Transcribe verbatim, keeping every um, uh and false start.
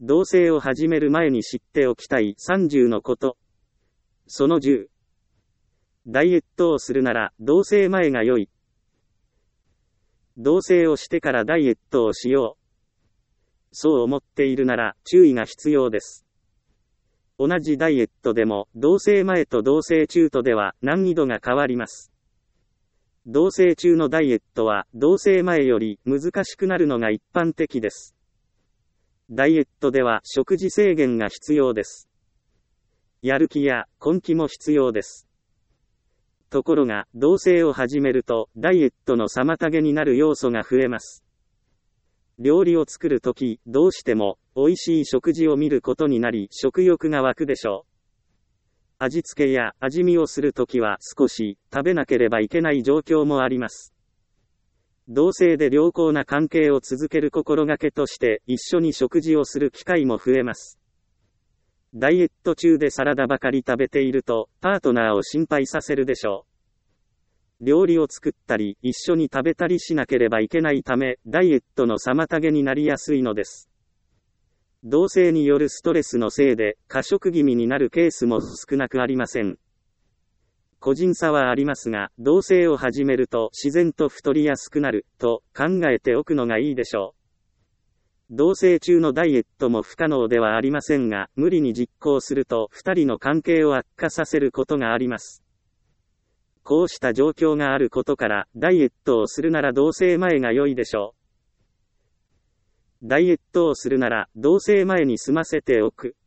同棲を始める前に知っておきたいさんじゅうのこと。そのじゅう。ダイエットをするなら同棲前が良い。同棲をしてからダイエットをしよう。そう思っているなら注意が必要です。同じダイエットでも同棲前と同棲中とでは難易度が変わります。同棲中のダイエットは同棲前より難しくなるのが一般的です。ダイエットでは食事制限が必要です。やる気や根気も必要です。ところが、同棲を始めるとダイエットの妨げになる要素が増えます。料理を作るとき、どうしても美味しい食事を見ることになり食欲が湧くでしょう。味付けや味見をするときは少し食べなければいけない状況もあります。同棲で良好な関係を続ける心がけとして一緒に食事をする機会も増えます。ダイエット中でサラダばかり食べているとパートナーを心配させるでしょう。料理を作ったり一緒に食べたりしなければいけないためダイエットの妨げになりやすいのです。同棲によるストレスのせいで過食気味になるケースも少なくありません。個人差はありますが、同棲を始めると自然と太りやすくなると考えておくのがいいでしょう。同棲中のダイエットも不可能ではありませんが、無理に実行するとふたりの関係を悪化させることがあります。こうした状況があることから、ダイエットをするなら同棲前が良いでしょう。ダイエットをするなら、同棲前に済ませておく。